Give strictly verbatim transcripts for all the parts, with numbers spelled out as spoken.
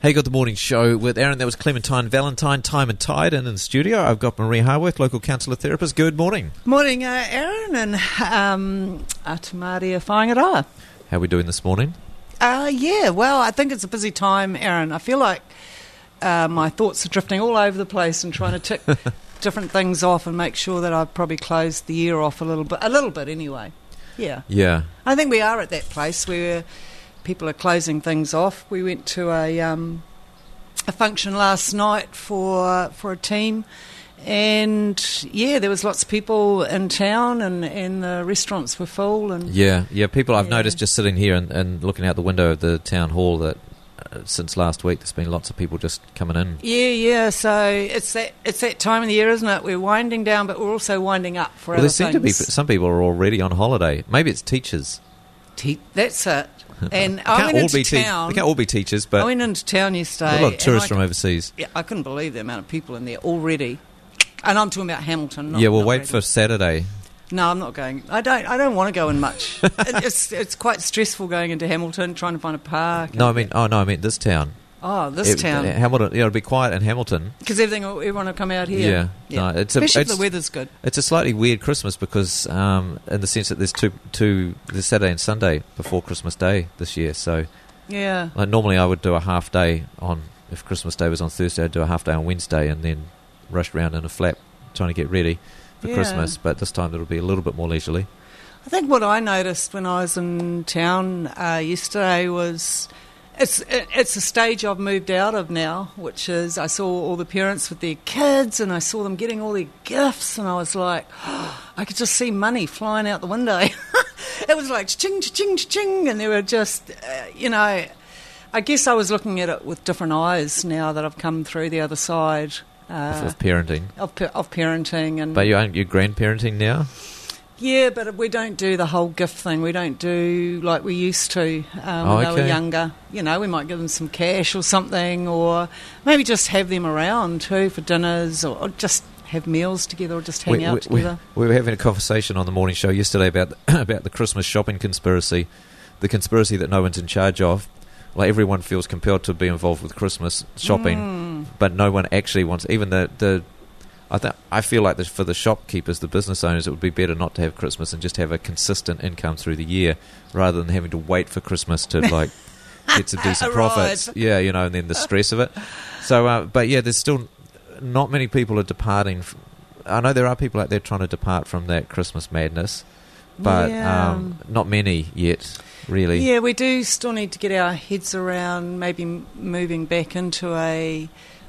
Hey, got the morning show with Aaron. That was Clementine Valentine, Time and Tide, and in the studio I've got Marie Harworth, local counsellor therapist. Good morning. Morning, uh, Aaron, and um, Atamaria Whaingaroa. How are we doing this morning? Uh, yeah, well, I think it's a busy time, Aaron. I feel like uh, my thoughts are drifting all over the place and trying to tick different things off and make sure that I've probably closed the year off a little bit, a little bit anyway. Yeah. Yeah. I think we are at that place where people are closing things off. We went to a um, a function last night for for a team, and yeah, there was lots of people in town, and, and the restaurants were full. And yeah, yeah, people I've yeah. noticed just sitting here and, and looking out the window of the town hall that uh, since last week there's been lots of people just coming in. Yeah, yeah. So it's that it's that time of the year, isn't it? We're winding down, but we're also winding up for Well, other there seem things. to be some people are already on holiday. Maybe it's teachers. Te- that's it. And They I can't went all into be te- town. They can't all be teachers, I but went into town yesterday. a lot of tourists and from I, overseas. yeah, I couldn't believe the amount of people in there already. And I'm talking about Hamilton. Not, Yeah, we'll not wait Reading. for Saturday. No, I'm not going. I don't. I don't want to go in much. It- it's it's quite stressful going into Hamilton, trying to find a park. No, I mean, oh no, I mean this town. Oh, this It- town. Hamilton. Yeah, it'll be quiet in Hamilton. Because everything, everyone will come out here. Yeah, no, it's a- especially it's- if the weather's good. It's a slightly weird Christmas because, um, in the sense that there's two, two, there's Saturday and Sunday before Christmas Day this year. So, Yeah. like, normally I would do a half day on, if Christmas Day was on Thursday, I'd do a half day on Wednesday and then rush around in a flap trying to get ready for Yeah. Christmas. But this time it'll be a little bit more leisurely. I think what I noticed when I was in town uh, yesterday was it's it, it's a stage I've moved out of now, which is I saw all the parents with their kids and I saw them getting all their gifts, and I was like, oh, I could just see money flying out the window. It was like ching ching ching, and they were just, uh, you know, I guess I was looking at it with different eyes now that I've come through the other side uh, of, of parenting. of, pa- of parenting. And But you aren't you grandparenting now? yeah, but we don't do the whole gift thing. We don't do like we used to um, Oh, when they were okay. younger. You know, we might give them some cash or something, or maybe just have them around too for dinners, or, or just have meals together, or just hang we, out we, together. We, we were having a conversation on the morning show yesterday about the, about the Christmas shopping conspiracy, the conspiracy that no one's in charge of. Like, everyone feels compelled to be involved with Christmas shopping, Mm. but no one actually wants. Even the the, I th- I feel like the, for the shopkeepers, the business owners, it would be better not to have Christmas and just have a consistent income through the year, rather than having to wait for Christmas to like get some decent Right. profits. Yeah, you know, and then the stress of it. So, uh, but yeah, there's still not many people are departing. F- I know there are people out there trying to depart from that Christmas madness, but Yeah. um, not many yet, really. Yeah, we do still need to get our heads around maybe m- moving back into a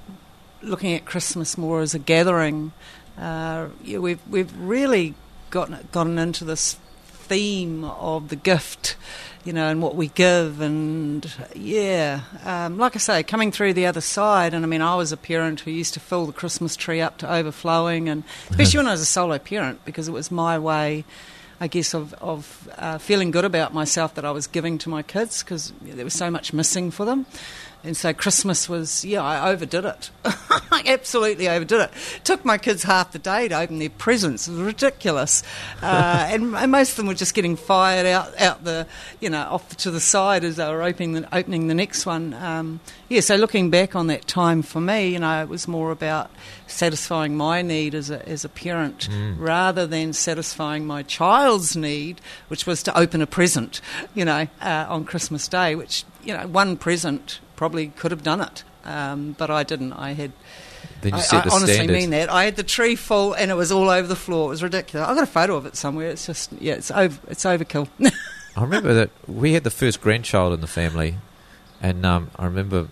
looking at Christmas more as a gathering. Uh, yeah, we've we've really gotten gotten into this theme of the gift, you know, and what we give, and yeah, um, like I say, coming through the other side. And I mean, I was a parent who used to fill the Christmas tree up to overflowing, and especially when I was a solo parent, because it was my way, I guess, of, of uh, feeling good about myself that I was giving to my kids, because there was so much missing for them. And so Christmas was, yeah, I overdid it. I absolutely overdid it. Took my kids half the day to open their presents. It was ridiculous. Uh, and, and most of them were just getting fired out, out the, you know, off to the side as they were opening the, opening the next one. Um, yeah, so looking back on that time for me, you know, it was more about satisfying my need as a, as a parent Mm. rather than satisfying my child's need, which was to open a present, you know, uh, on Christmas Day, which, you know, one present probably could have done it, um, but I didn't. I had. Then you I, set I the honestly standard. mean that. I had the tree full, and it was all over the floor. It was ridiculous. I've got a photo of it somewhere. It's just, yeah, it's over. It's overkill. I remember that we had the first grandchild in the family, and um, I remember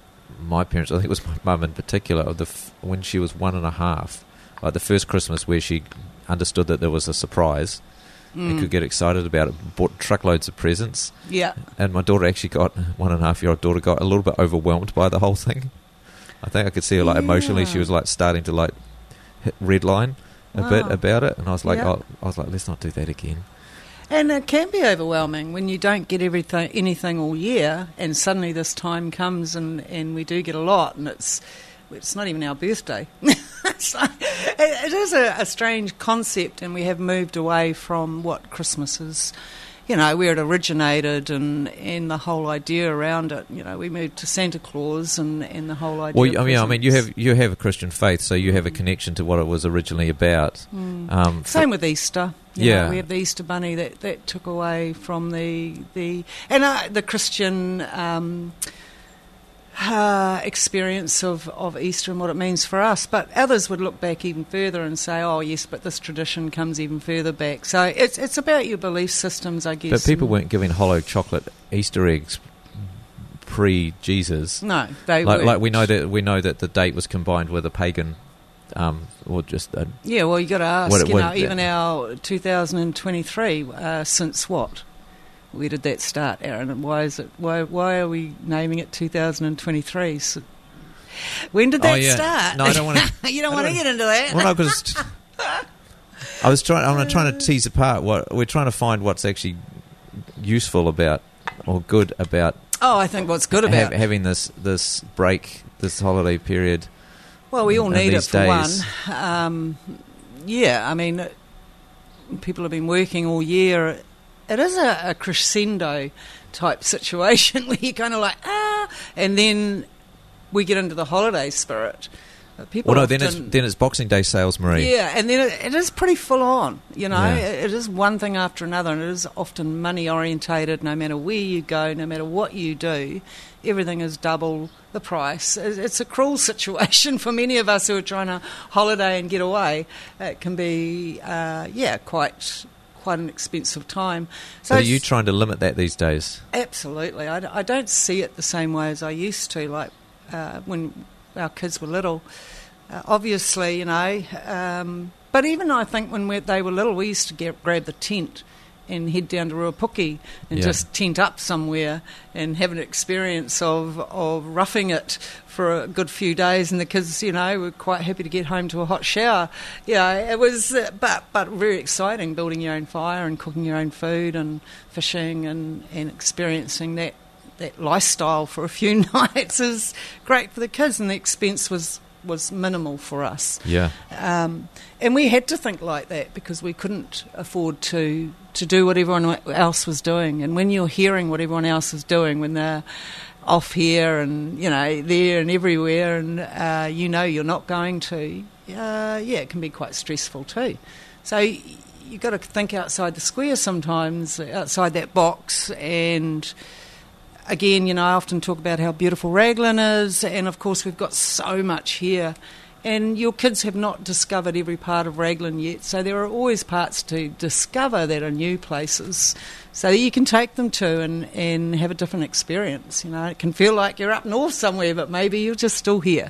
my parents, I think it was my mum in particular, of the f- when she was one and a half, like the first Christmas where she understood that there was a surprise and Mm. could get excited about it, bought truckloads of presents, Yeah. and my daughter actually got, one and a half year old daughter got a little bit overwhelmed by the whole thing. I think I could see her, like, emotionally, she Yeah. was like starting to like hit redline a bit Wow. about it, and I was like, Yeah. oh, I was like, let's not do that again. And it can be overwhelming when you don't get everything, anything all year, and suddenly this time comes and, and we do get a lot, and it's it's not even our birthday. So it, it is a, a strange concept, and we have moved away from what Christmas is you know, where it originated and, and the whole idea around it. You know, we moved to Santa Claus and, and the whole idea. Well, of I mean, I mean, you presents. have you have a Christian faith, so you have a connection to what it was originally about. Mm. Um, Same with Easter. You Yeah. know, we have the Easter bunny that, that took away from the the and uh, the Christian um, uh, experience of, of Easter and what it means for us. But others would look back even further and say, "Oh, yes, but this tradition comes even further back." So it's it's about your belief systems, I guess. But people and- weren't giving hollow chocolate Easter eggs pre-Jesus. No, they Like, weren't. like we know that we know that the date was combined with a pagan, um, or just a, Yeah, well, you got to ask. What it you would- know, even our two thousand twenty-three, uh, since what? Where did that start, Aaron? And why is it? Why why are we naming it two thousand twenty-three? So, when did that Oh, yeah. start? No, I don't want to. you don't I want to don't- get into that. Well, no, because I was trying. I'm trying to tease apart what we're trying to find. What's actually useful about or good about Oh, I think what's good about ha- having this this break, this holiday period. well, we all in need it these for days. one. Um, yeah, I mean, people have been working all year. It is a, a crescendo type situation where you're kind of like, ah, and then we get into the holiday spirit. Uh, People Well, no, then it's often- then it's Boxing Day sales, Marie. Yeah, and then it, it is pretty full on, you know. Yeah. It, it is one thing after another, and it is often money orientated. No matter where you go, no matter what you do, everything is double the price. It, it's a cruel situation for many of us who are trying to holiday and get away. It can be, uh, yeah, quite quite an expensive time. So are it's- you trying to limit that these days? Absolutely. I, d- I don't see it the same way as I used to, like uh, when our kids were little. Uh, obviously, you know, um, but even I think when we, they were little, we used to get, grab the tent and head down to Ruapuki and Yeah. just tent up somewhere and have an experience of, of roughing it for a good few days. And the kids, you know, were quite happy to get home to a hot shower. Yeah, it was, uh, but but very exciting, building your own fire and cooking your own food and fishing and, and experiencing that, that lifestyle for a few nights is great for the kids, and the expense was was minimal for us. Yeah. Um, and we had to think like that because we couldn't afford to, to do what everyone else was doing. And when you're hearing what everyone else is doing, when they're off here and, you know, there and everywhere, and uh, you know you're not going to, uh, yeah, it can be quite stressful too. So y- you've got to think outside the square sometimes, outside that box. And again, you know, I often talk about how beautiful Raglan is, and of course we've got so much here. And your kids have not discovered every part of Raglan yet, so there are always parts to discover that are new places, so that you can take them to and, and have a different experience. You know, it can feel like you're up north somewhere, but maybe you're just still here.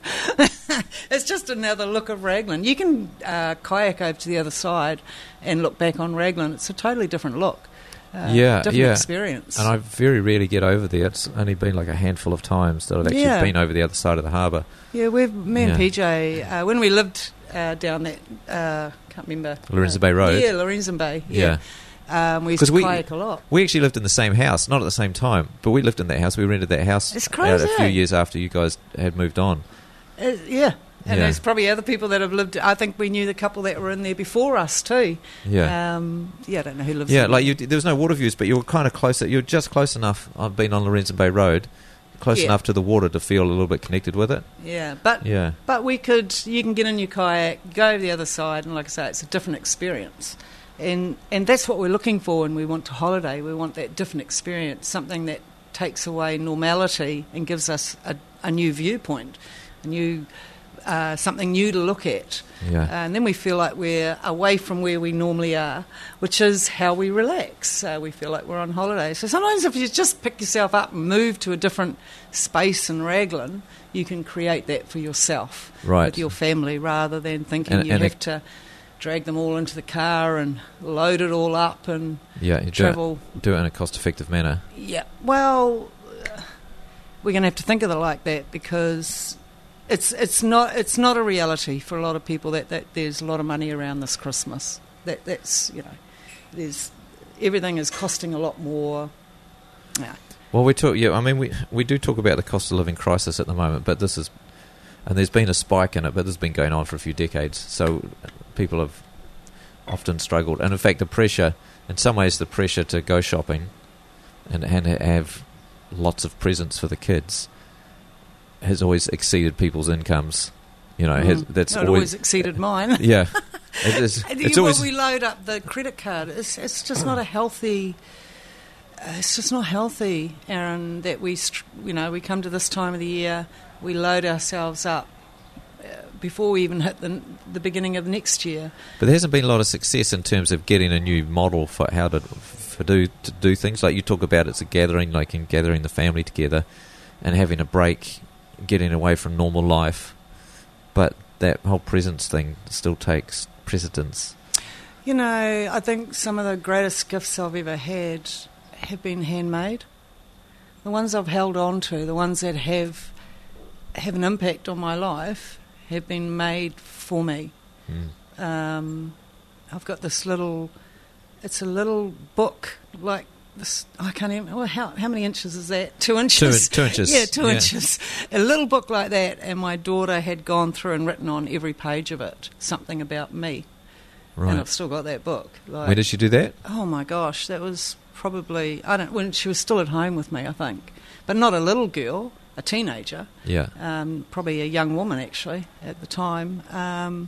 It's just another look of Raglan. You can uh, kayak over to the other side and look back on Raglan. It's a totally different look. Uh, Yeah, different yeah. experience. And I very rarely get over there. It's only been like a handful of times that I've actually Yeah. been over the other side of the harbour. Yeah, we've me and Yeah. P J uh, when we lived uh, down that uh, can't remember Lorenzo uh, Bay Road? Yeah, Lorenzo Bay. Yeah. Yeah, um, we used 'Cause to we- kayak a lot. We actually lived in the same house, not at the same time, but we lived in that house. We rented that house It's out crazy, a few eh? years after you guys had moved on. Uh, yeah, and Yeah. there's probably other people that have lived. I think we knew the couple that were in there before us too. Yeah. um, yeah. I don't know who lives. Yeah, in like there. you, there was no water views, but you were kind of closer. You were just close enough. I've been on Lorenzo Bay Road, close Yeah. enough to the water to feel a little bit connected with it. Yeah, but Yeah, but we could. You can get in your kayak, go over the other side, and like I say, it's a different experience. And and that's what we're looking for when we want to holiday. We want that different experience, something that takes away normality and gives us a, a new viewpoint, a new uh, something new to look at. yeah, And then we feel like we're away from where we normally are, which is how we relax. Uh, we feel like we're on holiday. So sometimes if you just pick yourself up and move to a different space in Raglan, you can create that for yourself right. with your family rather than thinking And- you and have it- to drag them all into the car and load it all up and yeah, you do it, travel. do it in a cost-effective manner. Yeah, well, uh, we're going to have to think of it like that because it's it's not it's not a reality for a lot of people that, that there's a lot of money around this Christmas. That that's you know, there's everything is costing a lot more. Yeah. Well, we talk. Yeah, I mean, we we do talk about the cost of living crisis at the moment, but this is, and there's been a spike in it, but this has been going on for a few decades. So people have often struggled, and in fact, the pressure in some ways the pressure to go shopping and, and have lots of presents for the kids has always exceeded people's incomes. You know, Mm. has, that's It always, always exceeded mine. yeah. It is, And it's you- always when we load up the credit card, it's, it's just not a healthy. Uh, it's just not healthy, Aaron. That we, str- you know, we come to this time of the year, we load ourselves up uh, before we even hit the the beginning of next year. But there hasn't been a lot of success in terms of getting a new model for how to for do to do things. Like you talk about, it's a gathering, like in gathering the family together and having a break, getting away from normal life. But that whole presence thing still takes precedence. You know, I think some of the greatest gifts I've ever had have been handmade. The ones I've held on to, the ones that have have an impact on my life, have been made for me. Mm. Um, I've got this little, it's a little book like this. I can't even. Well, how how many inches is that? Two inches. Two, two inches. Yeah, two yeah. inches. A little book like that, and my daughter had gone through and written on every page of it something about me, and Right. I've still got that book. Like, When did she do that? oh my gosh, that was probably I don't when she was still at home with me, I think, but not a little girl, a teenager. Yeah. Um, probably a young woman actually at the time. Um,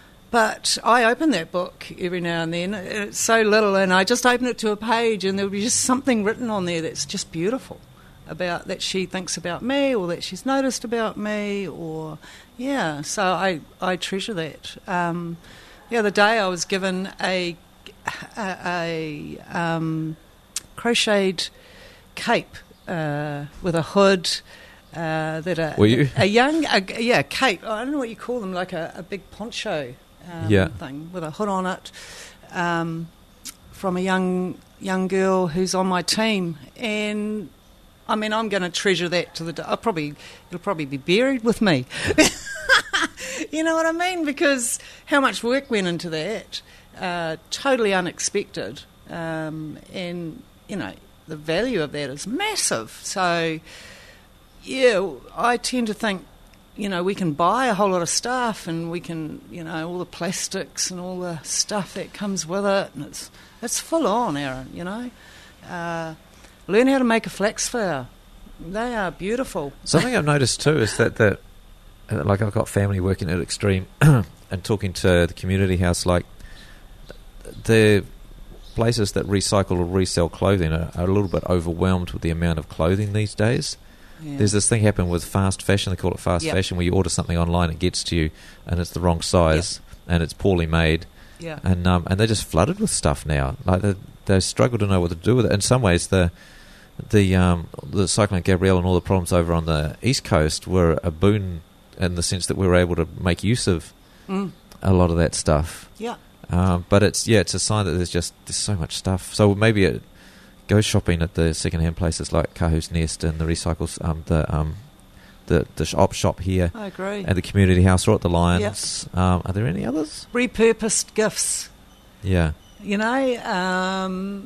but I open that book every now and then. It's so little, and I just open it to a page, and there will be just something written on there that's just beautiful about that she thinks about me, or that she's noticed about me, or yeah. So I I treasure that. Um, the other day I was given a a, a um, crocheted cape uh, with a hood. Uh, that a, Were you? a young a, yeah cape, I don't know what you call them, like a, a big poncho um, Yeah. thing with a hood on it, um, from a young young girl who's on my team, and I mean I'm going to treasure that to the day. I'll probably it'll probably be buried with me. You know what I mean? Because how much work went into that, uh, totally unexpected, um, and you know the value of that is massive. So. Yeah, I tend to think, you know, we can buy a whole lot of stuff, and we can, you know, all the plastics and all the stuff that comes with it, and it's it's full on, Aaron. You know, uh, learn how to make a flax flower; they are beautiful. Something I've noticed too is that the uh, like I've got family working at Extreme and talking to the community house, like the places that recycle or resell clothing are, are a little bit overwhelmed with the amount of clothing these days. Yeah. There's this thing happen with fast fashion, they call it fast Yep. fashion, where you order something online, it gets to you and it's the wrong size and it's poorly made, yeah, and um, and they're just flooded with stuff now. Like they they struggle to know what to do with it. In some ways, the the um, the Cyclone Gabrielle and all the problems over on the East Coast were a boon in the sense that we were able to make use of mm. a lot of that stuff. yeah. Um, but it's yeah, it's a sign that there's just there's so much stuff. So maybe it, go shopping at the second-hand places like Kahu's Nest and the recycles, um, the um, the the shop shop here I agree. at the community house or at the Lions. Um, are there any others? Repurposed gifts. Yeah, You know, um,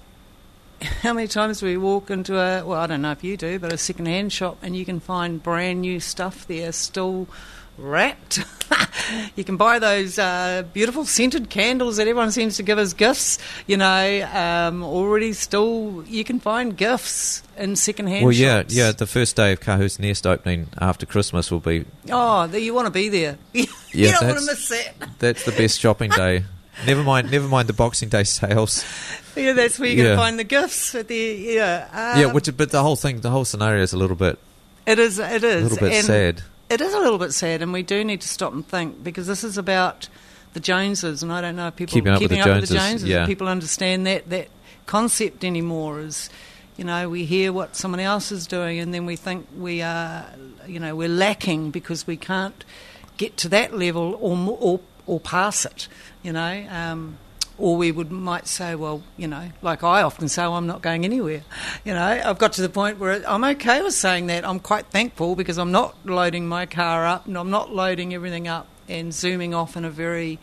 how many times do we walk into a, well, I don't know if you do, but a second-hand shop, and you can find brand new stuff there still wrapped. You can buy those uh, beautiful scented candles that everyone seems to give as gifts, you know, um, already still, you can find gifts in second-hand well, yeah, shops. yeah. The first day of Kahu's Nest opening after Christmas will be Oh, there, you want to be there. you Yeah, don't want to that's- miss that. that's the best shopping day. Never mind, never mind the Boxing Day sales. Yeah, that's where you're going Yeah. to find the gifts. At the, yeah, um, yeah, which, but the whole thing, the whole scenario is a little bit, it is, it a is. little bit and sad. It is a little bit sad, and we do need to stop and think, because this is about the Joneses, and I don't know if people Keeping up with the Joneses, Joneses, yeah. if people understand that that concept anymore. Is, you know, we hear what someone else is doing, and then we think we are, you know, we're lacking because we can't get to that level or mo- or or pass it. You know. Um, Or we would might say, well, you know, like I often say, well, I'm not going anywhere. You know, I've got to the point where I'm okay with saying that. I'm quite thankful because I'm not loading my car up and I'm not loading everything up and zooming off in a very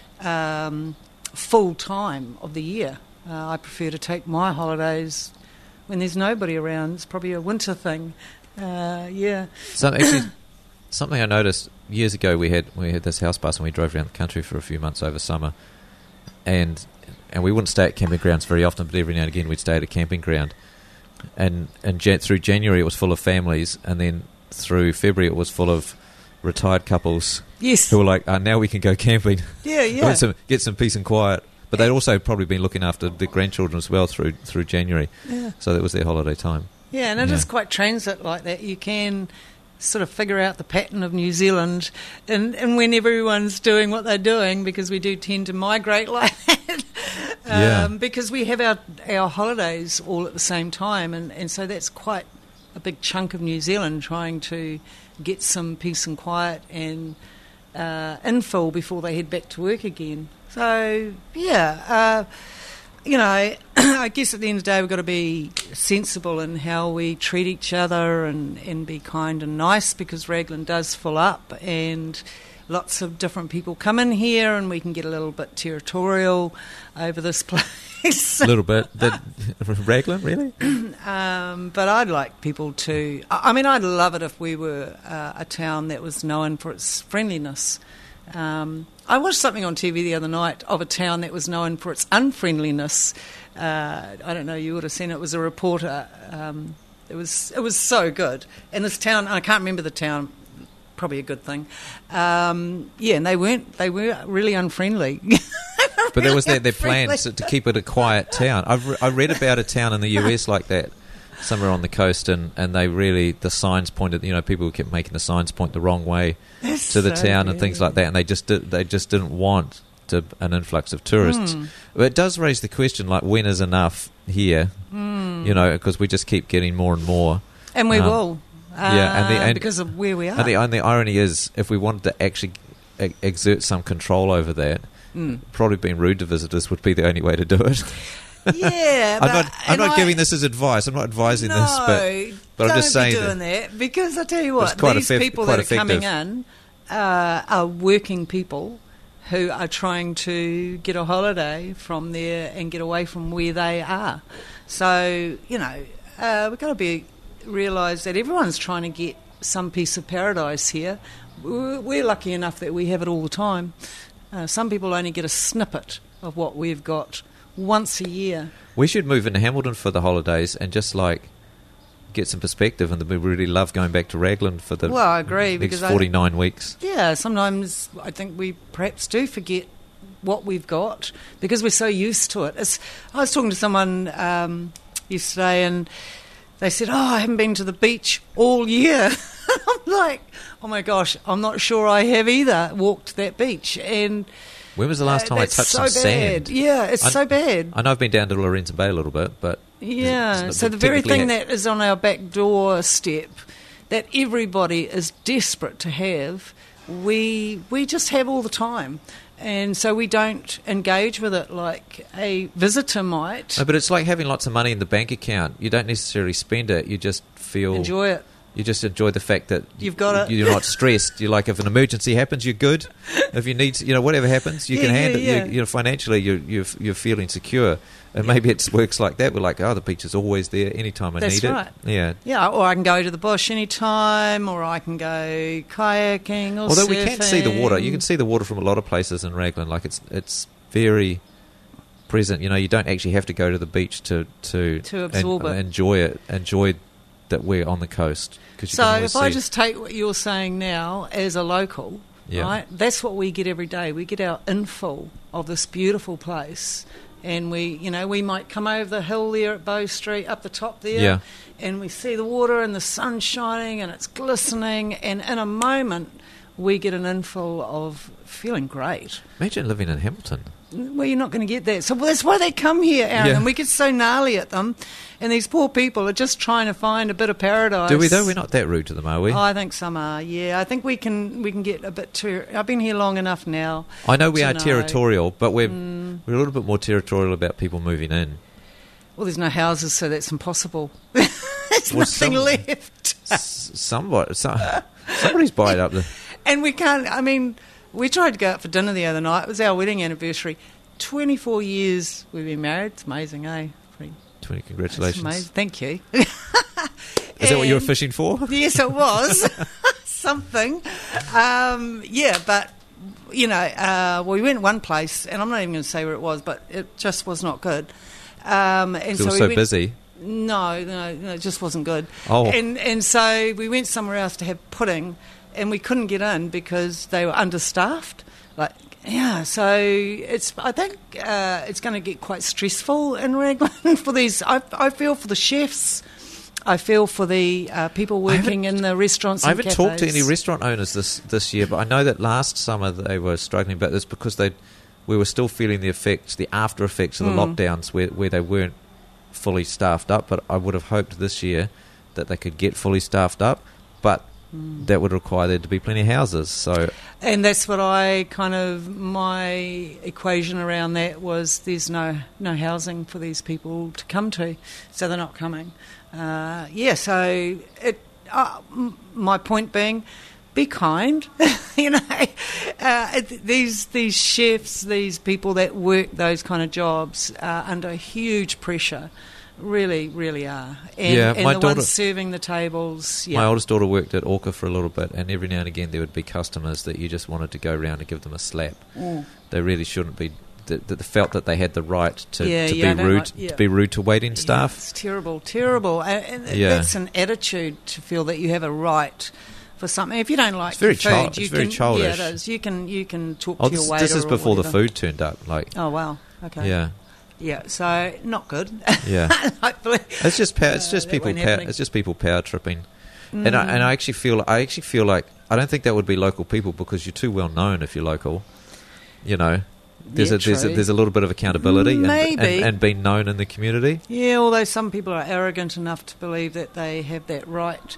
um, full time of the year. Uh, I prefer to take my holidays when there's nobody around. It's probably a winter thing. Uh, yeah. So actually, something I noticed years ago, we had we had this house bus and we drove around the country for a few months over summer. and and we wouldn't stay at camping grounds very often, but every now and again we'd stay at a camping ground. And and Jan- through January it was full of families, and then through February it was full of retired couples Yes. who were like, uh, now we can go camping, Yeah, yeah. get some get some peace and quiet. But they'd also probably been looking after the grandchildren as well through through January, Yeah. so that was their holiday time. Yeah, and it Yeah. is quite transit like that. You can sort of figure out the pattern of New Zealand and, and when everyone's doing what they're doing, because we do tend to migrate like that. um, Yeah. Because we have our our holidays all at the same time, and, and so that's quite a big chunk of New Zealand trying to get some peace and quiet and uh, infill before they head back to work again. So, yeah, uh, you know, I guess at the end of the day we've got to be sensible in how we treat each other and, and be kind and nice, because Raglan does fill up and lots of different people come in here and we can get a little bit territorial over this place. A little bit. That, Raglan, really? um, but I'd like people to... I I mean, I'd love it if we were uh, a town that was known for its friendliness. Um, I watched something on T V the other night of a town that was known for its unfriendliness. Uh, I don't know, you would have seen it. It was a reporter. Um, it was it was so good. And this town, I can't remember the town, probably a good thing. Um, yeah, and they weren't they were really unfriendly. But that was their, their Unfriendly. plans to, to keep it a quiet town. I've re- I read about a town in the U S like that, somewhere on the coast, and, and they really, the signs pointed, you know, people kept making the signs point the wrong way That's to the so town and weird. things like that, and they just did, they just didn't want to, an influx of tourists. Mm. But it does raise the question, like, when is enough here? Mm. You know, because we just keep getting more and more. And we Um, will. Uh, yeah, and the- and- because of where we are. And the, and the irony is, if we wanted to actually e- exert some control over that, Mm. probably being rude to visitors would be the only way to do it. Yeah, I'm but, not. I'm and not I- giving this as advice. I'm not advising no, this, but but I'm don't just saying be that- doing that, because I tell you It's what, quite these effect- people quite that are coming effective. in uh, are working people who are trying to get a holiday from there and get away from where they are. So you know, uh, we've got to be realise that everyone's trying to get some piece of paradise here. We're we're lucky enough that we have it all the time. Uh, some people only get a snippet of what we've got once a year. we should move into Hamilton for the holidays and just like get some perspective. And we really love going back to Raglan for the Well, I agree, next because I- forty-nine weeks. Yeah, sometimes I think we perhaps do forget what we've got because we're so used to it. It's, I was talking to someone um, yesterday and they said, oh, I haven't been to the beach all year. I'm like, oh my gosh, I'm not sure I have either walked that beach. And When was the last uh, time I that's touched so some bad. sand? Yeah, it's I- so bad. I know I've been down to Lorenzo Bay a little bit, but Yeah, it's- so it's the very technically thing ha- that is on our back doorstep that everybody is desperate to have, we we just have all the time. And so we don't engage with it like a visitor might. No, but it's like having lots of money in the bank account. You don't necessarily spend it. You just feel Enjoy it. You just enjoy the fact that You've got it. You're not stressed. You're like, if an emergency happens, you're good. If you need, to, you know, whatever happens, you Yeah, can yeah, handle. yeah. You, you know, financially, you're, you're you're feeling secure. And maybe it works like that. We're like, oh, the beach is always there anytime I That's need right. it. Yeah. Yeah, or I can go to the bush anytime, or I can go kayaking or Although we can see the water, you surfing. can see the water from a lot of places in Raglan. Like it's it's very present. You know, you don't actually have to go to the beach to to, To absorb en- it. enjoy it. Enjoy that we're on the coast. 'Cause you So can always if I see- just take what you're saying now as a local, Yeah. right, that's what we get every day. We get our info of this beautiful place. And we, you know, we might come over the hill there at Bow Street, up the top there, Yeah. and we see the water and the sun shining and it's glistening. And in a moment, we get an info of feeling great. imagine living in Hamilton. Well, you're not going to get that. So that's why they come here, Aaron, Yeah. and we get so gnarly at them. And these poor people are just trying to find a bit of paradise. Do we though? We're not that rude to them, are we? Oh, I think some are. Yeah, I think we can we can get a bit too. I've been here long enough now. I know we to are know. territorial, but we're Mm. we're a little bit more territorial about people moving in. Well, there's no houses, so that's impossible. There's Well, nothing some- left, S- somebody, some, somebody's buying up the. and we can't. I mean, we tried to go out for dinner the other night. It was our wedding anniversary. Twenty-four years we've been married. It's amazing, eh? Pretty, twenty it's Congratulations. amazing. Thank you. Is that what you were And- fishing for? Yes, it was something. Um, yeah, but you know, uh, we went one place, and I'm not even going to say where it was, but it just was not good. Um, and It so was we so went, busy. No, no, no, it just wasn't good. Oh. And and so we went somewhere else to have pudding, and we couldn't get in because they were understaffed. Like, yeah, so it's. I think uh, it's going to get quite stressful in Raglan for these. I, I feel for the chefs. I feel for the uh, people working in the restaurants and I haven't cafes. talked to any restaurant owners this, this year, but I know that last summer they were struggling about this because they we were still feeling the effects, the after effects of the Mm. lockdowns where, where they weren't fully staffed up. But I would have hoped this year that they could get fully staffed up, but Mm. that would require there to be plenty of houses. So And that's what I kind of, my equation around that was there's no, no housing for these people to come to, so they're not coming. Uh, yeah, so it, uh, m- my point being, be kind. you know, uh, it, these these chefs, these people that work those kind of jobs are under huge pressure. Really, really are. And, Yeah, and my the daughter- ones serving the tables. Yeah. my oldest daughter worked at Orca for a little bit, and every now and again there would be customers that you just wanted to go around and give them a slap. Mm. They really shouldn't be. That that felt that they had the right to, Yeah, to yeah, I be don't rude, like- yeah. to be rude to waiting Yeah, staff. it's terrible, terrible. And, and Yeah. that's an attitude to feel that you have a right for something. If you don't like It's very your food, child- you it's very can, childish. Yeah, it is. You can you can talk Oh, to your this, waiter. this is or before the whatever. food turned up. Like, Oh wow. Okay. yeah, Yeah. So not good. yeah. Hopefully. It's just power, it's Uh, just that people. won't Power, happen. it's just people power tripping, and I, and I actually feel I actually feel like I don't think that would be local people because you're too well known if you're local. You know, there's Yeah, a there's a, true. there's a little bit of accountability and, Maybe. and, and being known in the community. Yeah, although some people are arrogant enough to believe that they have that right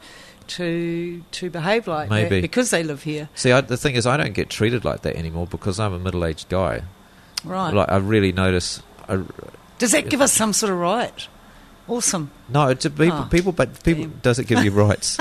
to to behave like Maybe. that because they live here. See, I, the thing is, I don't get treated like that anymore because I'm a middle-aged guy. Right. Like I really notice. I, Does that give us some sort of right? Awesome. no, it's a people, Oh, people, but people damn. does it give you rights?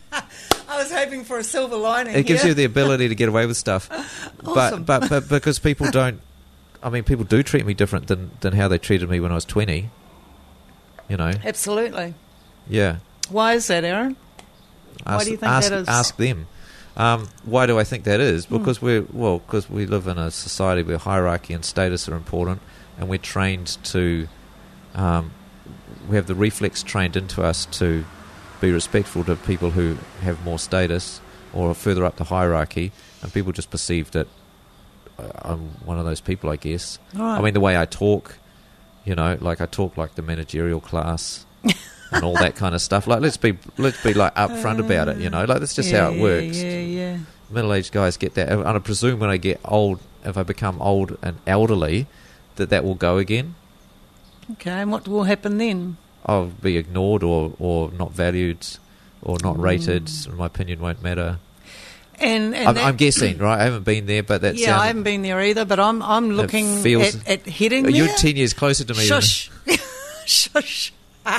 I was hoping for a silver lining. It gives here. you the ability to get away with stuff, Awesome. but, but but because people don't. I mean, people do treat me different than, than how they treated me when I was twenty. You know, Absolutely. yeah. Why is that, Aaron? Why Ask, do you think ask, that is? Ask them. Um, why do I think that is? Hmm. Because we're well, because we live in a society where hierarchy and status are important, and we're trained to. Um, we have the reflex trained into us to be respectful to people who have more status or are further up the hierarchy, and people just perceive that uh, I'm one of those people, I guess. Right. I mean, the way I talk, you know, like I talk like the managerial class and all that kind of stuff. Like, let's be let's be like upfront about it, you know. Like, that's just yeah, how it works. Yeah, yeah. Middle-aged guys get that, and I presume when I get old, if I become old and elderly, that that will go again. Okay, and what will happen then? I'll be ignored or, or not valued or not rated. My opinion won't matter. And, and I'm, that, I'm guessing, right? I haven't been there, but that yeah, sounds. I haven't been there either, but I'm I'm looking feels- at, at heading You're there. ten years closer to me. Shush, shush.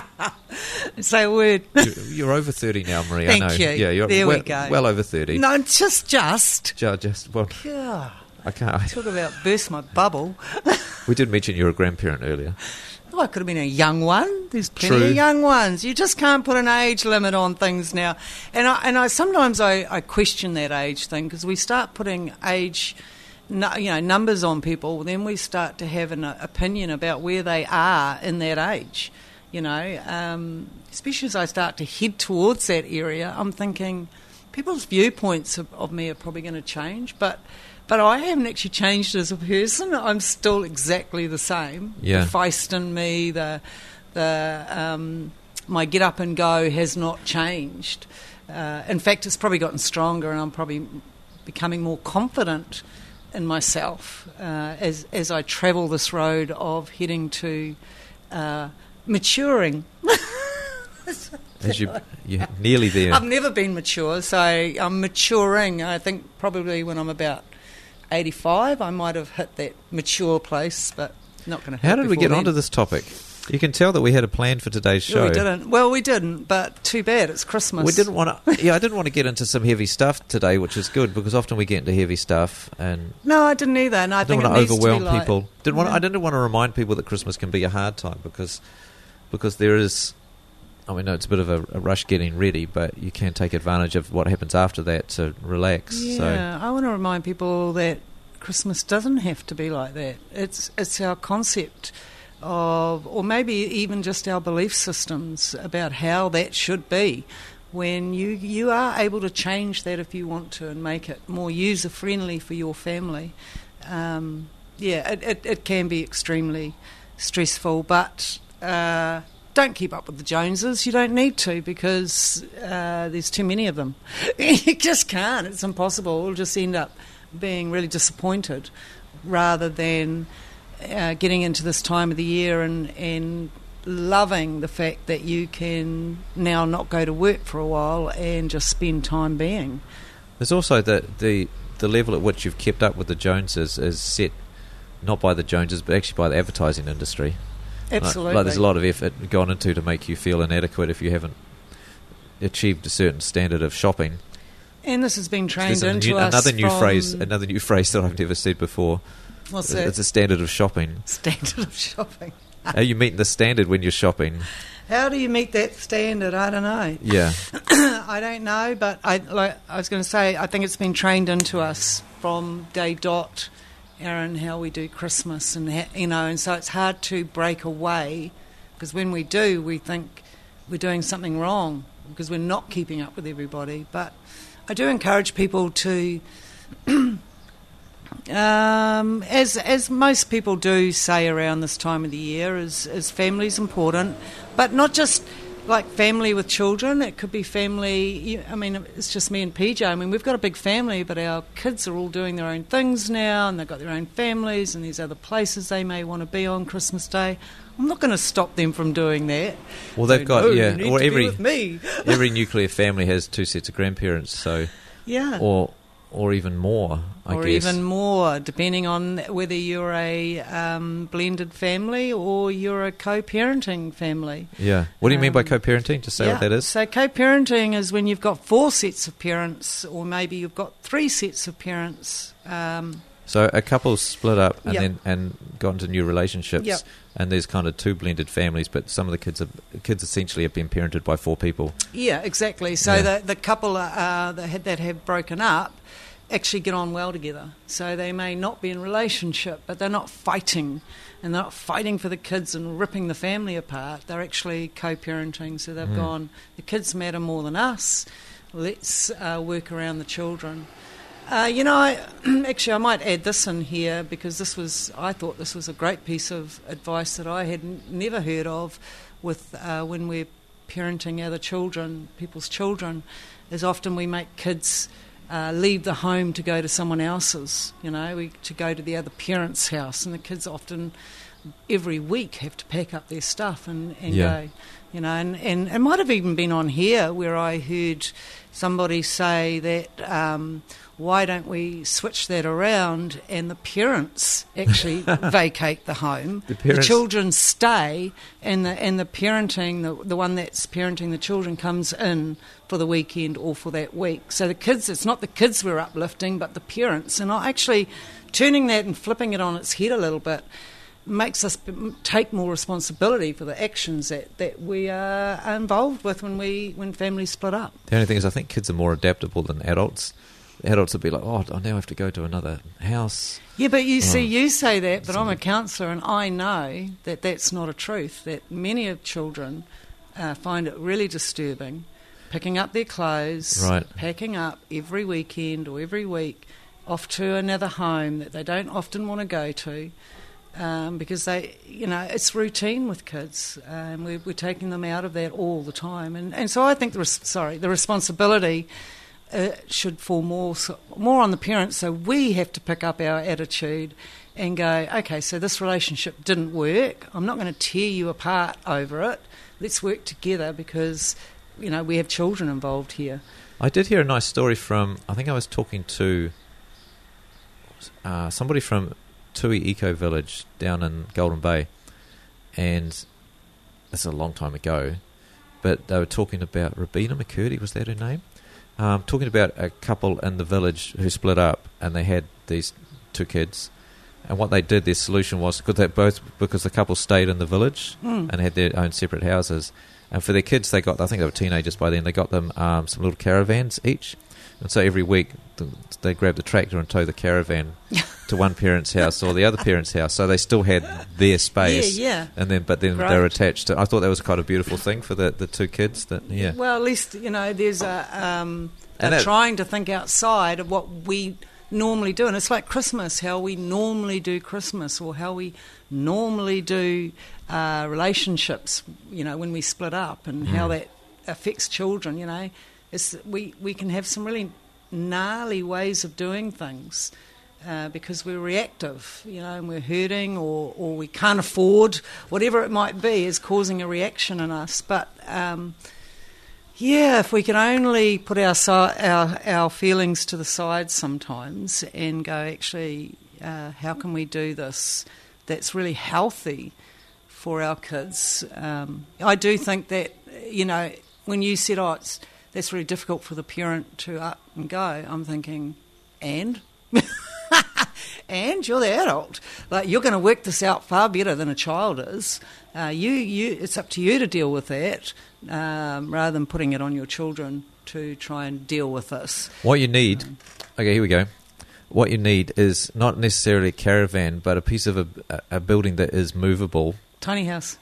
Say a word. Than, you're, you're over thirty now, Marie. Thank I know. you. Yeah, you're There we well, go. well over thirty. No, just just. Ju- Just well, God, I can't. I, talk about burst my bubble. we did mention you're a grandparent earlier. Oh, I could have been a young one. There's plenty True. of young ones. You just can't put an age limit on things now. And I, and I sometimes I, I question that age thing because we start putting age, nu- you know, numbers on people. Then we start to have an uh, opinion about where they are in that age. You know, um, especially as I start to head towards that area, I'm thinking people's viewpoints of, of me are probably going to change, but. But I haven't actually changed as a person. I'm still exactly the same. Yeah. The feist in me, the the um, my get up and go has not changed. Uh, in fact, it's probably gotten stronger, and I'm probably becoming more confident in myself uh, as as I travel this road of heading to uh, maturing. As you, you're nearly there. I've never been mature, so I'm maturing. I think probably when I'm about eighty-five, I might have hit that mature place, but not going to. How did we get onto this topic? You can tell that we had a plan for today's show. No, we didn't. Well, we didn't, but too bad. It's Christmas. We didn't want to. Yeah, I didn't want to get into some heavy stuff today, which is good because often we get into heavy stuff, and No, I didn't either. And I I think didn't it want to needs to be overwhelm like- people. Didn't want. Yeah. I didn't want to remind people that Christmas can be a hard time because because there is. I mean, no, it's a bit of a, a rush getting ready, but you can take advantage of what happens after that to relax. Yeah, So I want to remind people that Christmas doesn't have to be like that. It's it's our concept of, or maybe even just our belief systems about how that should be. When you, you are able to change that if you want to and make it more user-friendly for your family, um, yeah, it, it, it can be extremely stressful, but uh, don't keep up with the Joneses. You don't need to, because uh, there's too many of them. You just can't. It's impossible. We'll just end up being really disappointed rather than uh, getting into this time of the year and, and loving the fact that you can now not go to work for a while and just spend time being. There's also the, the, the level at which you've kept up with the Joneses is set not by the Joneses, but actually by the advertising industry. Absolutely. Like, like there's a lot of effort gone into to make you feel inadequate if you haven't achieved a certain standard of shopping. And this has been trained There's into new, us another new from phrase. Another new phrase that I've never said before. What's it's, that? it's a standard of shopping. Standard of shopping. Are you meeting the standard when you're shopping? How do you meet that standard? I don't know. Yeah. I don't know, but I like I was going to say, I think it's been trained into us from day dot, Aaron, how we do Christmas, and ha- you know, and so it's hard to break away, because when we do, we think we're doing something wrong because we're not keeping up with everybody. But I do encourage people to, um, as as most people do say around this time of the year, is, is family's important, but not just like family with children. It could be family, I mean, it's just me and P J. I mean, we've got a big family, but our kids are all doing their own things now, and they've got their own families, and there's other places they may want to be on Christmas Day. I'm not going to stop them from doing that. Well, they've so, got, no, yeah, you need or to every, be with me. every nuclear family has two sets of grandparents, so, yeah. or or even more, I or guess. Or even more, depending on whether you're a um, blended family or you're a co-parenting family. Yeah. What do you um, mean by co-parenting? Just say yeah. what that is. So co-parenting is when you've got four sets of parents, or maybe you've got three sets of parents. Um, so a couple's split up and yep. then and got into new relationships, yep. and there's kind of two blended families, but some of the kids are, kids essentially have been parented by four people. Yeah, exactly. So Yeah. the the couple uh, that had, that have broken up actually get on well together. So they may not be in a relationship, but they're not fighting, and they're not fighting for the kids and ripping the family apart. They're actually co-parenting. So they've Mm. gone, the kids matter more than us. Let's uh, work around the children. Uh, you know, I, actually, I might add this in here, because this was, I thought this was a great piece of advice that I had n- never heard of with uh, when we're parenting other children, people's children, is often we make kids uh, leave the home to go to someone else's, you know, we, to go to the other parent's house, and the kids often every week have to pack up their stuff and, and Yeah. go. You know, and, and it might have even been on here where I heard somebody say that um, why don't we switch that around and the parents actually vacate the home, The the, parents- children stay, and the and the parenting, the, the one that's parenting the children comes in for the weekend or for that week. So the kids, it's not the kids we're uplifting, but the parents. And I actually turning that and flipping it on its head a little bit makes us take more responsibility for the actions that, that we are involved with when we when families split up. The only thing is I think kids are more adaptable than adults. Adults would be like, oh, I now have to go to another house. Yeah, but you see, Oh. you say that, but I'm a Something- counsellor, and I know that that's not a truth, that many of children uh, find it really disturbing picking up their clothes, Right. packing up every weekend or every week off to another home that they don't often want to go to. Um, because they, you know, it's routine with kids, and um, we're, we're taking them out of that all the time, and and so I think the res- sorry the responsibility uh, should fall more so, more on the parents. So we have to pick up our attitude and go, okay, so this relationship didn't work. I'm not going to tear you apart over it. Let's work together, because you know we have children involved here. I did hear a nice story from, I think I was talking to uh, somebody from Tui Eco Village down in Golden Bay, and this is a long time ago, but they were talking about Rabina McCurdy, was that her name? Um, talking about a couple in the village who split up, and they had these two kids, and what they did, their solution was, because they both because the couple stayed in the village Mm. and had their own separate houses, and for their kids they got, I think they were teenagers by then, they got them um, some little caravans each, and so every week th- they grabbed the tractor and tow the caravan to one parent's house or the other parent's house, so they still had their space. Yeah, yeah. And then, but then Great. they're attached to. I thought that was quite a beautiful thing for the, the two kids. That yeah. Well, at least you know there's a. Um, And they're it- trying to think outside of what we normally do, and it's like Christmas, how we normally do Christmas, or how we normally do uh, relationships. You know, when we split up, and how Mm. that affects children. You know, it's we we can have some really gnarly ways of doing things. Uh, because we're reactive, you know, and we're hurting, or, or we can't afford, whatever it might be, is causing a reaction in us. But um, yeah, if we can only put our, si- our our feelings to the side sometimes and go, actually, uh, how can we do this that's really healthy for our kids? Um, I do think that, you know, when you said, oh, it's, that's really difficult for the parent to up and go, I'm thinking, and? And you're the adult. Like, you're going to work this out far better than a child is. Uh, you, you, it's up to you to deal with that, um, rather than putting it on your children to try and deal with this. What you need, okay, here we go. What you need is not necessarily a caravan, but a piece of a, a building that is movable. Tiny house.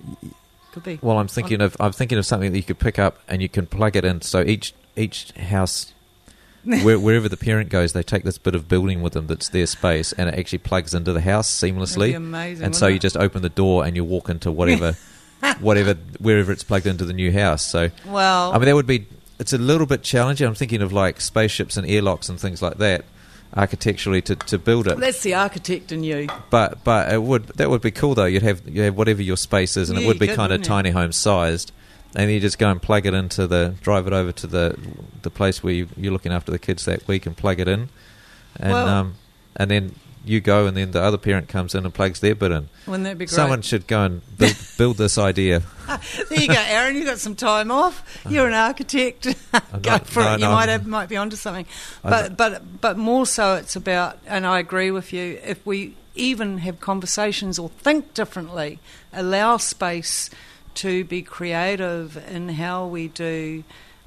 Could be. Well, I'm thinking of I'm thinking of something that you could pick up and you can plug it in. So each each house, where, wherever the parent goes, they take this bit of building with them that's their space, and it actually plugs into the house seamlessly. That'd be amazing, and so wouldn't you it? just open the door and you walk into whatever, whatever wherever it's plugged into the new house. So Well, I mean, that would be. It's a little bit challenging. I'm thinking of like spaceships and airlocks and things like that, architecturally to, to build it. that's the architect in you. But but it would that would be cool though. You'd have you have whatever your space is, and Yeah, it would you be could, kind of wouldn't you? tiny home sized, and you just go and plug it into the drive it over to the the place where you, you're looking after the kids that week and plug it in, and Well- um and then you go and then the other parent comes in and plugs their bit in. Wouldn't that be great? Someone should go and build, build this idea. There you go, Aaron. You got some time off. You're an architect. I'm Go not- for no, it. You no, might I'm- have, might be onto something. I'm But but but more so, it's about. And I agree with you. If we even have conversations or think differently, allow space to be creative in how we do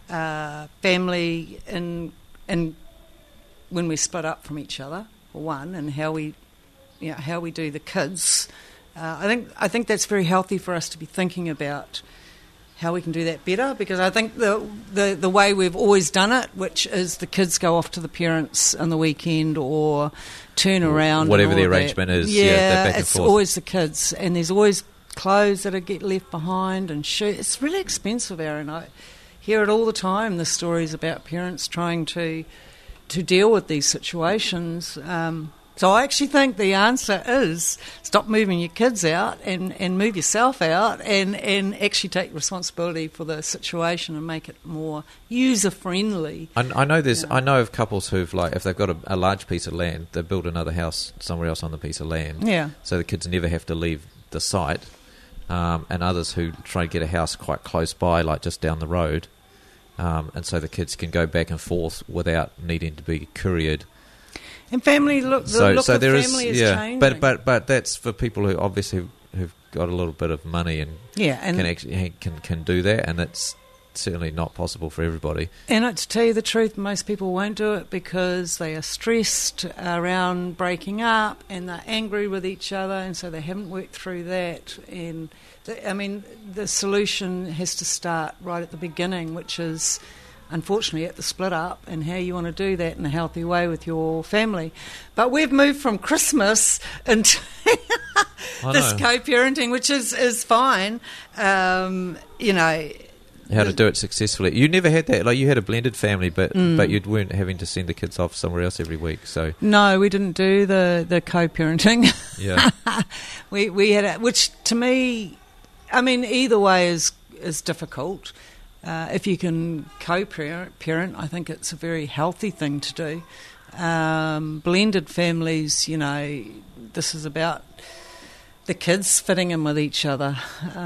uh, family and and when we split up from each other, for one, and how we, you know, how we do the kids. Uh, I think I think that's very healthy for us to be thinking about how we can do that better, because I think the the the way we've always done it, which is the kids go off to the parents on the weekend or turn around, Whatever and the all of that. arrangement is, Yeah, yeah, they're back and it's forth. always the kids, and there's always clothes that are get left behind and shoes. It's really expensive, Aaron. I hear it all the time. The stories about parents trying to to deal with these situations. Um, so I actually think the answer is stop moving your kids out and, and move yourself out and, and actually take responsibility for the situation and make it more user-friendly. I, I know there's Yeah. I know of couples who've like if they've got a, a large piece of land, they build another house somewhere else on the piece of land, Yeah. so the kids never have to leave the site. Um, and others who try to get a house quite close by, like just down the road, um, and so the kids can go back and forth without needing to be couriered. And family, look, the So, look so of there is, family is yeah, changing. but but but that's for people who obviously who've got a little bit of money and yeah, and can actually can can do that, and it's certainly not possible for everybody. And uh, to tell you the truth, most people won't do it because they are stressed around breaking up and they're angry with each other, and so they haven't worked through that. And the, I mean, the solution has to start right at the beginning, which is unfortunately at the split up, and how you want to do that in a healthy way with your family. But we've moved from Christmas into I this know. co-parenting, which is, is fine. Um, you know, How to do it successfully. You never had that. Like you had a blended family, but Mm. but you weren't having to send the kids off somewhere else every week. So no, we didn't do the, the co-parenting. yeah, we we had a, which to me, I mean, either way is is difficult. Uh, if you can co-parent, parent, I think it's a very healthy thing to do. Um, blended families, you know, this is about the kids fitting in with each other.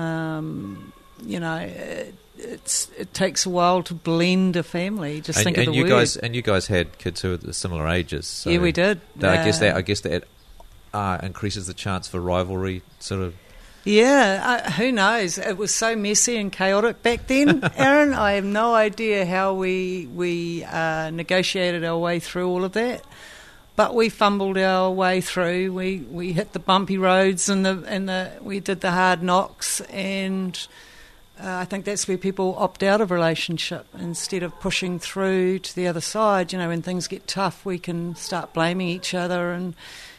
Um, you know, it, it's it takes a while to blend a family. Just and, think and of the you word. guys and you guys had kids who were similar ages. So yeah, we did. I guess Uh, that I guess that uh, increases the chance for rivalry. Sort of. Yeah, I, who knows? It was so messy and chaotic back then, Aaron. I have no idea how we we uh, negotiated our way through all of that. but we fumbled our way through. We we hit the bumpy roads and the and the we did the hard knocks, and uh, I think that's where people opt out of relationship instead of pushing through to the other side. You know, when things get tough, we can start blaming each other and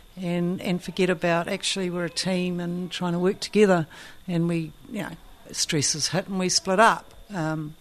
and and forget about actually we're a team and trying to work together. And we, you know, stresses hit and we split up. Um,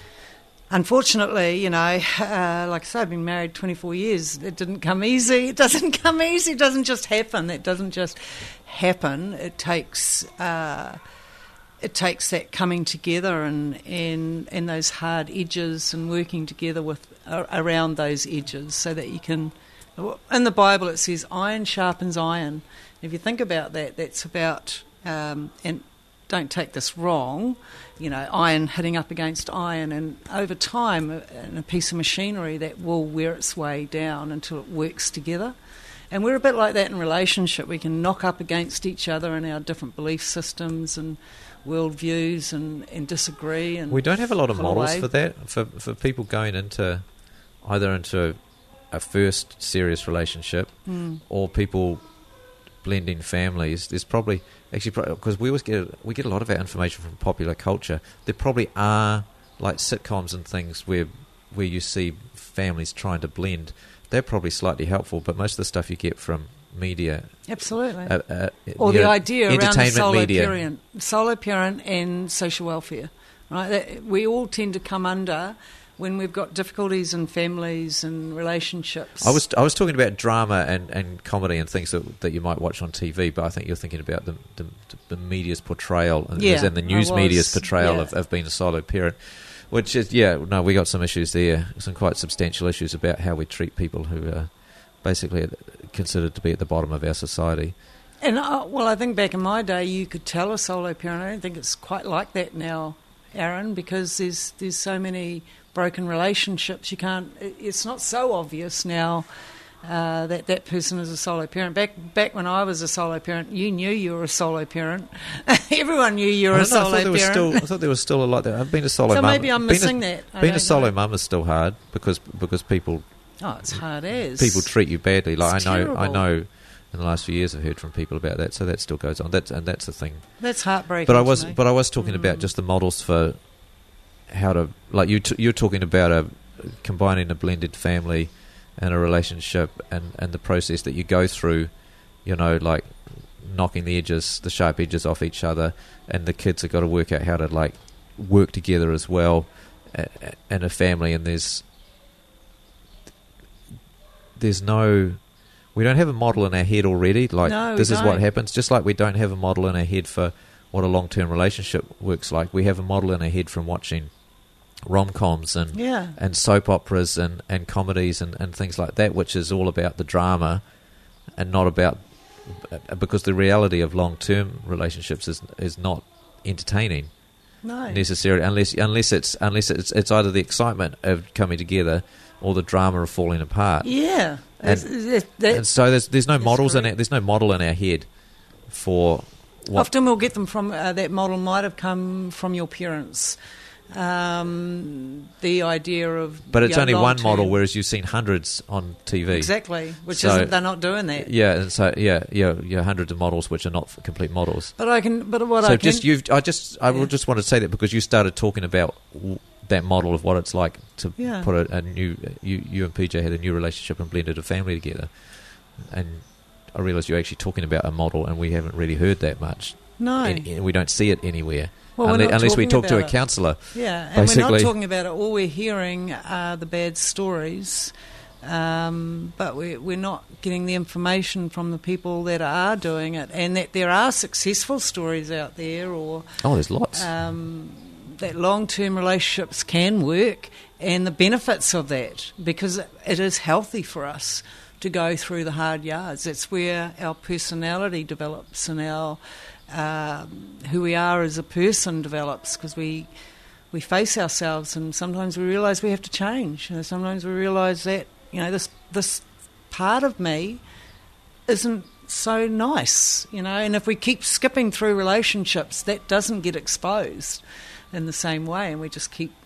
Unfortunately, you know, uh, like I say, I've been married twenty-four years. It didn't come easy. It doesn't come easy. It doesn't just happen. It doesn't just happen. It takes uh, it takes that coming together and, and and those hard edges and working together with uh, around those edges so that you can. In the Bible, it says iron sharpens iron. If you think about that, that's about um, and. Don't take this wrong, you know, iron hitting up against iron, and over time, in a piece of machinery, that will wear its way down until it works together. And we're a bit like that in relationship. We can knock up against each other in our different belief systems and worldviews and, and disagree. And we don't have a lot of models away. for that, for for people going into either into a first serious relationship mm. or people blending families. There's probably actually because we always get we get a lot of our information from popular culture. There probably are like sitcoms and things where where you see families trying to blend. They're probably slightly helpful, but most of the stuff you get from media, absolutely, uh, uh, or the know, idea around the solo media. parent, solo parent, and social welfare, right? That we all tend to come under when we've got difficulties in families and relationships. I was I was talking about drama and, and comedy and things that that you might watch on T V, but I think you're thinking about the the, the media's portrayal and, yeah, and the news media's portrayal yeah. of, of being a solo parent, which is, yeah, no, we got some issues there, some quite substantial issues about how we treat people who are basically considered to be at the bottom of our society. And, uh, well, I think back in my day, you could tell a solo parent. I don't think it's quite like that now, Aaron, because there's there's so many broken relationships. You can't. It's not so obvious now uh, that that person is a solo parent. Back back when I was a solo parent, you knew you were a solo parent. Everyone knew you were I a don't know, solo I thought there was parent. still, I thought there was still a lot there. I've been a solo so mum. maybe I'm Being missing a, that. I being a don't solo know. mum is still hard because because people Oh, it's hard as people treat you badly. Like It's I know, terrible. I know. In the last few years, I've heard from people about that, so that still goes on. That's and that's the thing. That's heartbreaking. But I to was, me. but I was talking Mm. about just the models for how to, like you, t- you're talking about a combining a blended family and a relationship, and, and the process that you go through. You know, like knocking the edges, the sharp edges off each other, and the kids have got to work out how to like work together as well, uh, in a family. And there's there's no. We don't have a model in our head already. Like No, we this is what don't. happens. Just like we don't have a model in our head for what a long-term relationship works like. We have a model in our head from watching rom-coms and yeah. and soap operas and, and comedies and, and things like that, which is all about the drama and not about because the reality of long-term relationships is is not entertaining No. necessarily unless unless it's unless it's it's either the excitement of coming together or the drama of falling apart. Yeah. And- It's- it's- that- And so there's there's no That's models in correct. it. There's no model in our head for what. Often we'll get them from uh, that model might have come from your parents. Um, the idea of But it's you know, only one long-term- model, whereas you've seen hundreds on T V. exactly, which So- isn't they're not doing that. Yeah, and so yeah, yeah, yeah, hundreds of models which are not f- complete models. But I can. But what so I can. just you've, I just, I Yeah. would just want to say that because you started talking about w- that model of what it's like to Yeah. put a, a new, you, you and P J had a new relationship and blended a family together, and I realised you're actually talking about a model, and we haven't really heard that much. no. And, and we don't see it anywhere. Well, we're unless, not unless we talking talk to a about it. counsellor. Yeah, and we're basically. not talking about it. All we're hearing are the bad stories, um, but we're, we're not getting the information from the people that are doing it, and that there are successful stories out there, or Oh, there's lots. um, that long-term relationships can work, and the benefits of that, because it is healthy for us to go through the hard yards. That's where our personality develops and our um, who we are as a person develops, because we we face ourselves, and sometimes we realise we have to change. And sometimes we realise that you know this this part of me isn't so nice, you know. And if we keep skipping through relationships, that doesn't get exposed in the same way, and we just keep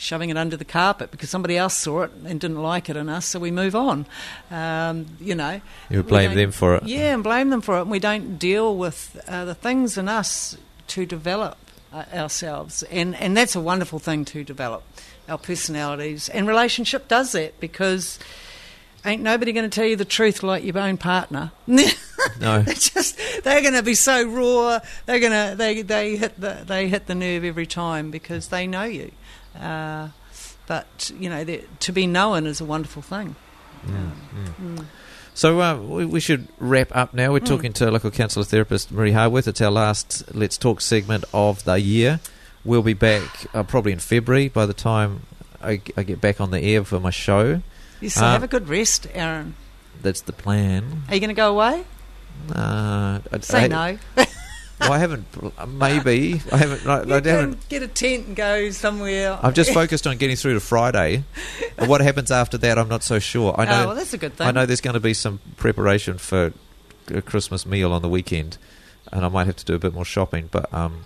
shoving it under the carpet because somebody else saw it and didn't like it in us, so we move on. Um, you know, you blame them for it. Yeah, and blame them for it. And we don't deal with uh, the things in us to develop uh, ourselves, and and that's a wonderful thing to develop our personalities. And relationship does that, because ain't nobody going to tell you the truth like your own partner. No, they're just they're going to be so raw. They're going to they they hit the they hit the nerve every time because they know you. Uh, but you know, to be known is a wonderful thing. Mm, mm. Mm. So uh, we, we should wrap up now. We're mm. talking to local counsellor therapist Marie Harworth. It's our last Let's Talk segment of the year. We'll be back uh, probably in February by the time I, I get back on the air for my show. Yes, so um, have a good rest, Aaron. That's the plan. Are you going to go away? Uh, I, Say I, no. Well, I haven't. Maybe I haven't. I, you I can haven't. Get a tent and go somewhere. I've just focused on getting through to Friday. What happens after that, I'm not so sure. I know. Oh, well, that's a good thing. I know there's going to be some preparation for a Christmas meal on the weekend, and I might have to do a bit more shopping. But um,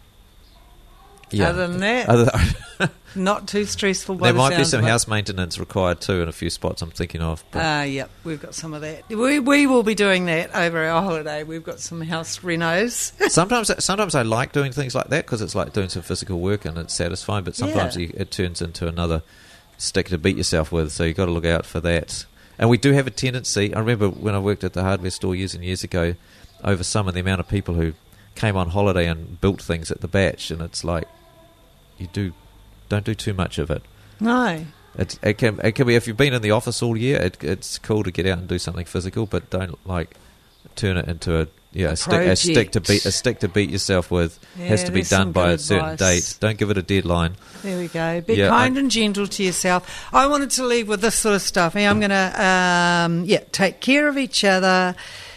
yeah. Other than that, Other th- not too stressful. By there the might be some of house maintenance required too in a few spots I'm thinking of. Ah, uh, yep, we've got some of that. We we will be doing that over our holiday. We've got some house renos. sometimes, sometimes I like doing things like that because it's like doing some physical work and it's satisfying. But sometimes yeah. you, it turns into another stick to beat yourself with. So you've got to look out for that. And we do have a tendency. I remember when I worked at the hardware store years and years ago, over summer, the amount of people who came on holiday and built things at the batch, and it's like, you do don't do too much of it. No. It, it can it can be, if you've been in the office all year, it, it's cool to get out and do something physical, but don't like turn it into a yeah a, a stick a stick to beat a stick to beat yourself with. Yeah, has to be done by a certain advice. date. Don't give it a deadline. There we go. Be yeah, kind I, and gentle to yourself. I wanted to leave with this sort of stuff. I'm going to um, yeah take care of each other.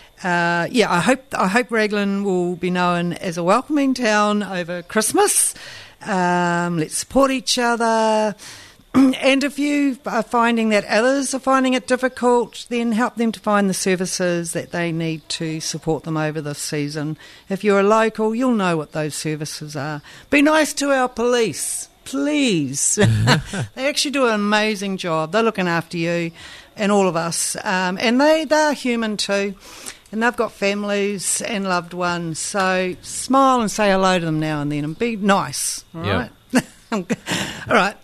Uh, yeah, I hope I hope Raglan will be known as a welcoming town over Christmas. Um, let's support each other. And if you are finding that others are finding it difficult, then help them to find the services that they need to support them over this season. If you're a local, you'll know what those services are. Be nice to our police, please. They actually do an amazing job. They're looking after you and all of us. Um, and they, they're human too. And they've got families and loved ones. So smile and say hello to them now and then and be nice, all right? Yep. All right.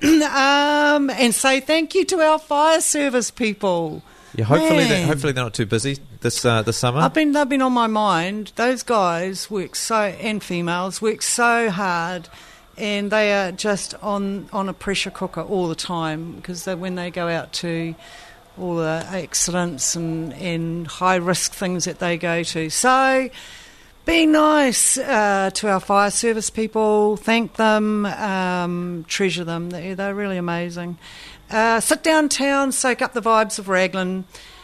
Um, and say thank you to our fire service people. Yeah, hopefully they're, hopefully they're not too busy this uh, this summer. I've been, they've been on my mind. Those guys work so, and females, work so hard, and they are just on, on a pressure cooker all the time because they, when they go out to all the accidents and, and high-risk things that they go to. So be nice uh, to our fire service people. Thank them. Um, treasure them. They're, they're really amazing. Uh, sit downtown, soak up the vibes of Raglan.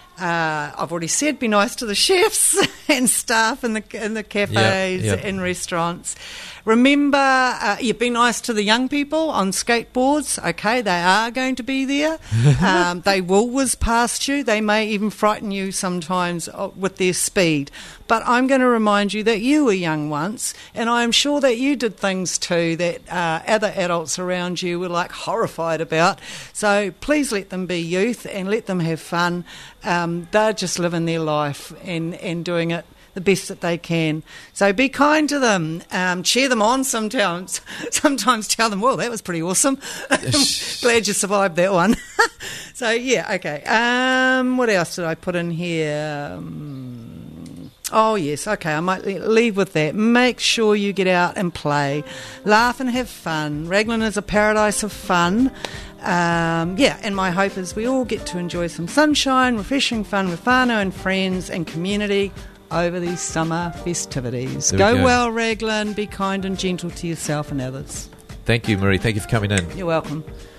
Uh, I've already said be nice to the chefs and staff in the in the cafes yep, yep. and restaurants. Remember, uh, yeah, be nice to the young people on skateboards. Okay, they are going to be there. um, they will whiz past you. They may even frighten you sometimes with their speed. But I'm going to remind you that you were young once, and I'm sure that you did things too that uh, other adults around you were like horrified about. So please let them be youth and let them have fun. Um, they're just living their life and, and doing it the best that they can. So be kind to them. Um, cheer them on sometimes. Sometimes tell them, well, that was pretty awesome. Glad you survived that one. So, yeah, okay. Um, what else did I put in here? Um, oh, yes, okay, I might leave with that. Make sure you get out and play. Laugh and have fun. Raglan is a paradise of fun. Um, yeah, and my hope is we all get to enjoy some sunshine, refreshing fun with whānau and friends and community over these summer festivities. Go, go well, Raglan. Be kind and gentle to yourself and others. Thank you, Marie. Thank you for coming in. You're welcome.